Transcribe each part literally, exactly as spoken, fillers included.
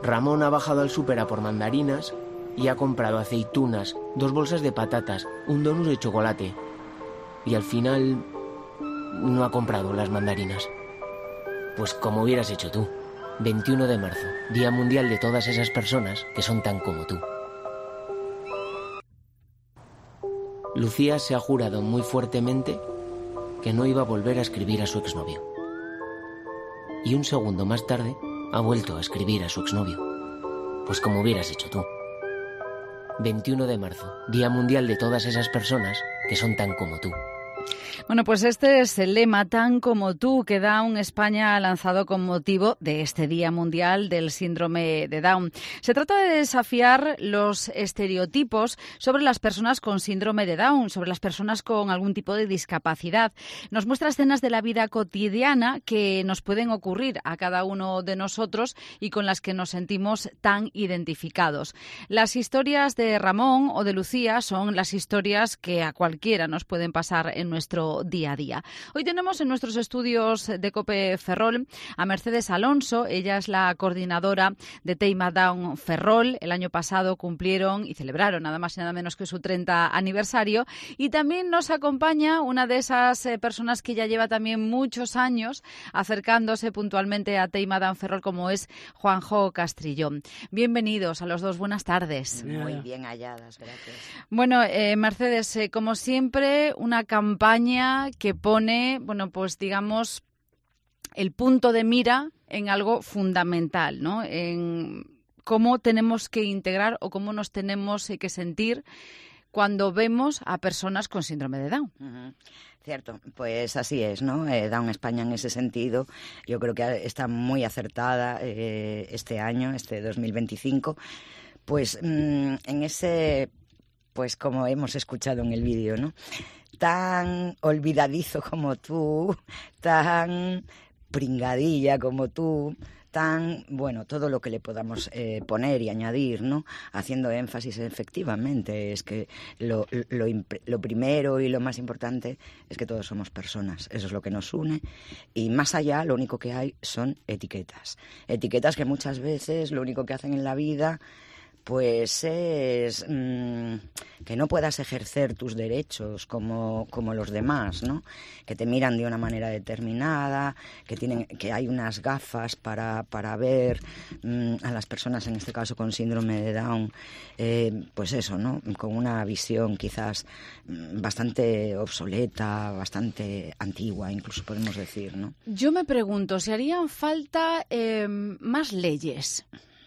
Ramón ha bajado al súper a por mandarinas y ha comprado aceitunas, dos bolsas de patatas, un donut de chocolate. Y al final no ha comprado las mandarinas. Pues como hubieras hecho tú. veintiuno de marzo, Día Mundial de todas esas personas que son tan como tú. Lucía se ha jurado muy fuertemente que no iba a volver a escribir a su exnovio. Y un segundo más tarde ha vuelto a escribir a su exnovio. Pues como hubieras hecho tú. veintiuno de marzo, Día Mundial de todas esas personas que son tan como tú. Bueno, pues este es el lema Tan como tú que Down España ha lanzado con motivo de este Día Mundial del Síndrome de Down. Se trata de desafiar los estereotipos sobre las personas con síndrome de Down, sobre las personas con algún tipo de discapacidad. Nos muestra escenas de la vida cotidiana que nos pueden ocurrir a cada uno de nosotros y con las que nos sentimos tan identificados. Las historias de Ramón o de Lucía son las historias que a cualquiera nos pueden pasar en nuestro día a día. Hoy tenemos en nuestros estudios de COPE Ferrol a Mercedes Alonso. Ella es la coordinadora de Teima Down Ferrol. El año pasado cumplieron y celebraron nada más y nada menos que su treinta aniversario. Y también nos acompaña una de esas eh, personas que ya lleva también muchos años acercándose puntualmente a Teima Down Ferrol, como es Juanjo Castrillón. Bienvenidos a los dos. Buenas tardes. Muy bien halladas, gracias. Bueno, eh, Mercedes, eh, como siempre, una campaña que pone, bueno, pues digamos, el punto de mira en algo fundamental, ¿no? En cómo tenemos que integrar o cómo nos tenemos que sentir cuando vemos a personas con síndrome de Down. Uh-huh. Cierto, pues así es, ¿no? Eh, Down España en ese sentido, yo creo que está muy acertada eh, este año, este dos mil veinticinco, pues mmm, en ese, pues como hemos escuchado en el vídeo, ¿no? Tan olvidadizo como tú, tan pringadilla como tú, tan, bueno, todo lo que le podamos eh, poner y añadir, ¿no? Haciendo énfasis, efectivamente, es que lo, lo, lo primero y lo más importante es que todos somos personas, eso es lo que nos une, y más allá lo único que hay son etiquetas, etiquetas que muchas veces lo único que hacen en la vida pues es mmm, que no puedas ejercer tus derechos como, como los demás, ¿no? Que te miran de una manera determinada, que tienen, que hay unas gafas para, para ver mmm, a las personas, en este caso con síndrome de Down, eh, pues eso, ¿no? Con una visión quizás mmm, bastante obsoleta, bastante antigua, incluso podemos decir, ¿no? Yo me pregunto si harían falta eh, más leyes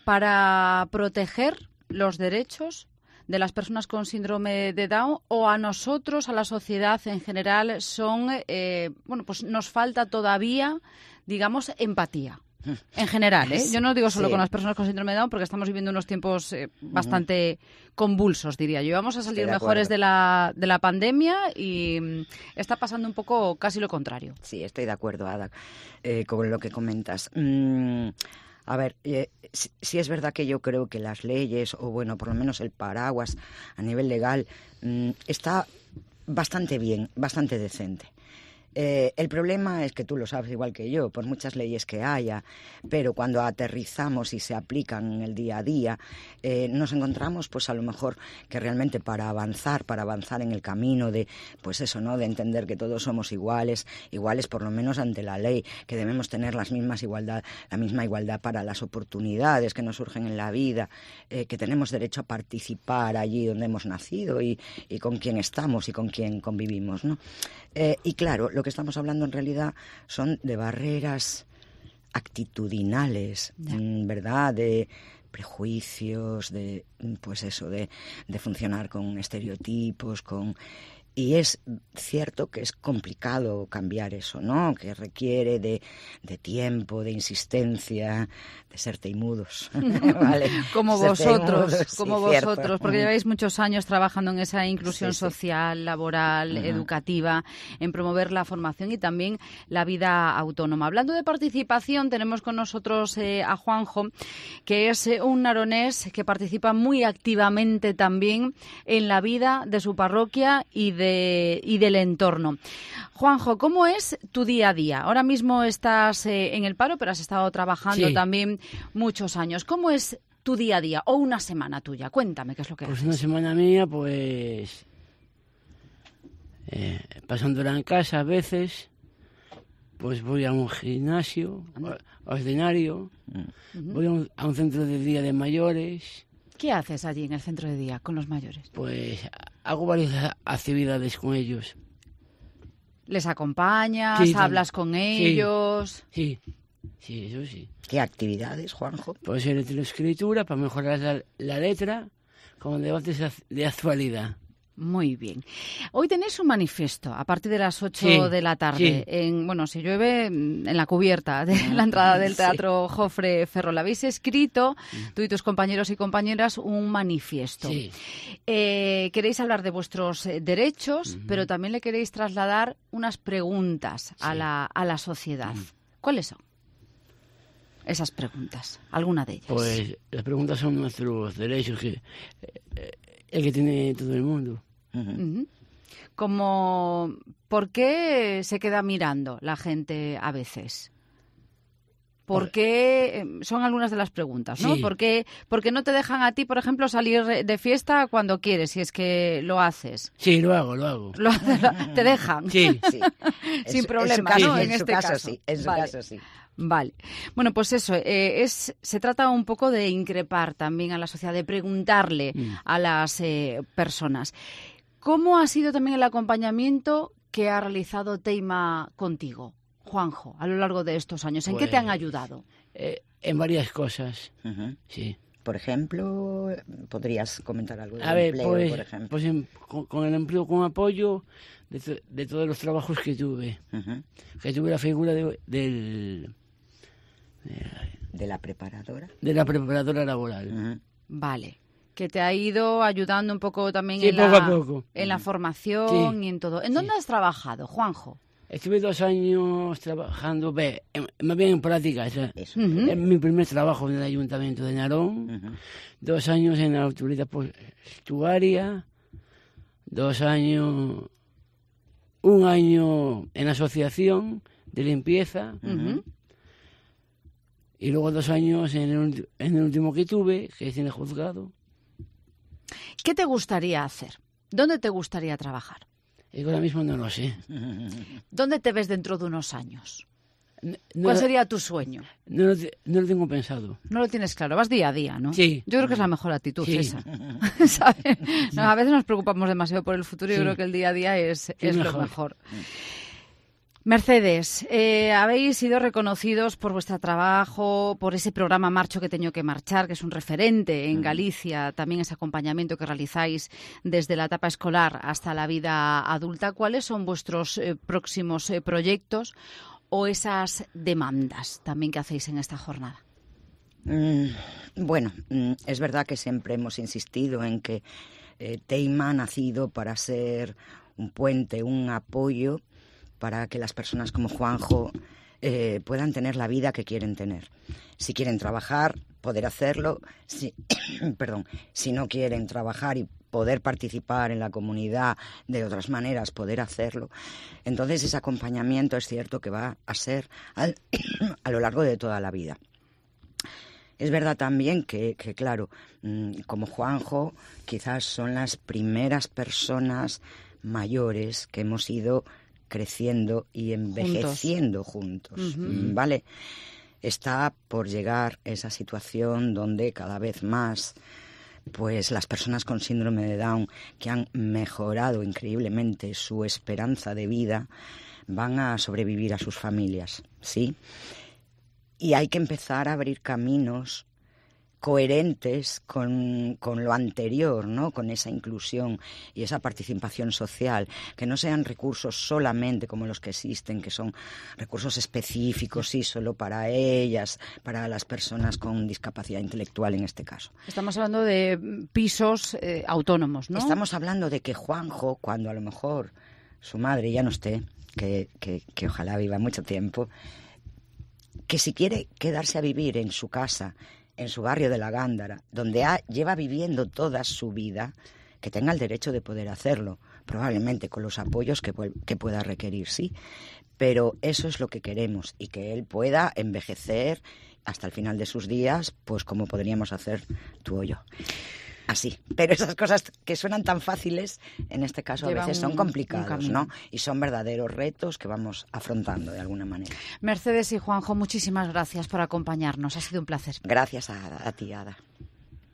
para proteger los derechos de las personas con síndrome de Down, o a nosotros, a la sociedad en general, son, eh, bueno, pues nos falta todavía, digamos, empatía. En general, ¿eh? Yo no digo solo sí. con las personas con síndrome de Down, porque estamos viviendo unos tiempos eh, bastante uh-huh. convulsos, diría yo. Vamos a salir de mejores de la, de la pandemia y mm, está pasando un poco casi lo contrario. Sí, estoy de acuerdo, Ada, eh, con lo que comentas. Mm. A ver, eh, sí, sí es verdad que yo creo que las leyes, o bueno, por lo menos el paraguas a nivel legal, mmm, está bastante bien, bastante decente. Eh, el problema es que tú lo sabes igual que yo, por muchas leyes que haya, pero cuando aterrizamos y se aplican en el día a día, eh, nos encontramos pues a lo mejor que realmente para avanzar, para avanzar en el camino de, pues eso, ¿no? De entender que todos somos iguales, iguales por lo menos ante la ley, que debemos tener las mismas igualdad, la misma igualdad para las oportunidades que nos surgen en la vida, eh, que tenemos derecho a participar allí donde hemos nacido y, y con quién estamos y con quién convivimos, ¿no? Eh, y claro, lo que estamos hablando en realidad son de barreras actitudinales, yeah. ¿verdad? De prejuicios, de pues eso, de, de funcionar con estereotipos, con... Y es cierto que es complicado cambiar eso, ¿no? Que requiere de, de tiempo, de insistencia, de ser teimudos. ¿Vale? Como ser vosotros, teimudos, como sí, vosotros, cierto. porque lleváis muchos años trabajando en esa inclusión sí, sí. social, laboral, uh-huh. educativa, en promover la formación y también la vida autónoma. Hablando de participación, tenemos con nosotros eh, a Juanjo, que es eh, un naronés que participa muy activamente también en la vida de su parroquia y de de, y del entorno. Juanjo, ¿cómo es tu día a día? Ahora mismo estás eh, en el paro, pero has estado trabajando sí. también muchos años. ¿Cómo es tu día a día o una semana tuya? Cuéntame qué es lo que pues haces. Pues una semana mía, pues eh, pasándola en casa a veces, pues voy a un gimnasio ordinario, uh-huh. voy a un, a un centro de día de mayores. ¿Qué haces allí en el centro de día con los mayores? Pues hago varias actividades con ellos. ¿Les acompañas? Sí, ¿hablas con ellos? Sí, sí, sí, eso sí. ¿Qué actividades, Juanjo? Puede ser lectoescritura para mejorar la, la letra, como debates de actualidad. Muy bien. Hoy tenéis un manifiesto a partir de las ocho sí, de la tarde. Sí. En, bueno, si llueve, en la cubierta de la entrada del Teatro sí. Jofre Ferrol. Habéis escrito, tú y tus compañeros y compañeras, un manifiesto. Sí. Eh, queréis hablar de vuestros derechos, uh-huh. pero también le queréis trasladar unas preguntas sí. a, la, a la sociedad. Uh-huh. ¿Cuáles son esas preguntas? ¿Alguna de ellas? Pues las preguntas son nuestros derechos, que eh, el que tiene todo el mundo. Uh-huh. Uh-huh. Como, ¿por qué se queda mirando la gente a veces? ¿Por qué? Son algunas de las preguntas, ¿no? Sí. ¿Por qué, ¿Por qué no te dejan a ti, por ejemplo, salir de fiesta cuando quieres, si es que lo haces? Sí, lo hago, lo hago. ¿Lo, lo, ¿Te dejan? Sí. sí. Sin en problema, caso, ¿no? En, en su este caso, caso. sí. En su vale. caso, sí. Vale. Bueno, pues eso, eh, es se trata un poco de increpar también a la sociedad, de preguntarle mm. a las eh, personas. ¿Cómo ha sido también el acompañamiento que ha realizado Teima contigo, Juanjo, a lo largo de estos años? ¿En pues, qué te han ayudado? Eh, en varias cosas, uh-huh. sí. Por ejemplo, ¿podrías comentar algo del a ver, empleo, pues, por ejemplo? Pues en, con, con el empleo, con apoyo de, to, de todos los trabajos que tuve. Uh-huh. Que tuve la figura de, del... De, ¿De la preparadora? De la preparadora laboral. Uh-huh. Vale. Que te ha ido ayudando un poco también sí, en, poco la, a poco. en la formación sí. y en todo. ¿En dónde sí. has trabajado, Juanjo? Estuve dos años trabajando, ve, más bien en práctica. O sea, uh-huh. Es mi primer trabajo en el Ayuntamiento de Narón. Uh-huh. Dos años en la autoridad portuaria. Dos años... Un año en la asociación de limpieza. Uh-huh. Y luego dos años en el, en el último que tuve, que es en el juzgado. ¿Qué te gustaría hacer? ¿Dónde te gustaría trabajar? Y ahora mismo no lo sé. ¿Dónde te ves dentro de unos años? No, no, ¿Cuál sería tu sueño? No lo, no lo tengo pensado. No lo tienes claro, vas día a día, ¿no? Sí. Yo creo que es la mejor actitud sí. esa. ¿Sabes? No, a veces nos preocupamos demasiado por el futuro y sí. yo creo que el día a día es, es, es mejor. lo mejor. Mercedes, eh, habéis sido reconocidos por vuestro trabajo, por ese programa Marcho que Teño que Marchar, que es un referente en Galicia, también ese acompañamiento que realizáis desde la etapa escolar hasta la vida adulta. ¿Cuáles son vuestros eh, próximos eh, proyectos o esas demandas también que hacéis en esta jornada? Mm, bueno, mm, es verdad que siempre hemos insistido en que eh, Teima ha nacido para ser un puente, un apoyo para que las personas como Juanjo eh, puedan tener la vida que quieren tener. Si quieren trabajar, poder hacerlo. Si, perdón, si no quieren trabajar y poder participar en la comunidad de otras maneras, poder hacerlo. Entonces, ese acompañamiento es cierto que va a ser al, a lo largo de toda la vida. Es verdad también que, que, claro, como Juanjo, quizás son las primeras personas mayores que hemos ido creciendo y envejeciendo juntos, juntos uh-huh. ¿vale? Está por llegar esa situación donde cada vez más pues las personas con síndrome de Down, que han mejorado increíblemente su esperanza de vida, van a sobrevivir a sus familias, ¿sí? Y hay que empezar a abrir caminos coherentes con, con lo anterior, ¿no? Con esa inclusión y esa participación social, que no sean recursos solamente como los que existen, que son recursos específicos, sí, solo para ellas, para las personas con discapacidad intelectual en este caso. Estamos hablando de pisos eh, autónomos, ¿no? Estamos hablando de que Juanjo, cuando a lo mejor su madre ya no esté, que, que, que ojalá viva mucho tiempo, que si quiere quedarse a vivir en su casa, en su barrio de la Gándara, donde ha, lleva viviendo toda su vida, que tenga el derecho de poder hacerlo, probablemente con los apoyos que, que pueda requerir, sí, pero eso es lo que queremos, y que él pueda envejecer hasta el final de sus días, pues como podríamos hacer tú o yo. Así, pero esas cosas que suenan tan fáciles, en este caso a veces son complicados, ¿no? Y son verdaderos retos que vamos afrontando de alguna manera. Mercedes y Juanjo, muchísimas gracias por acompañarnos, ha sido un placer. Gracias a, a ti, Ada.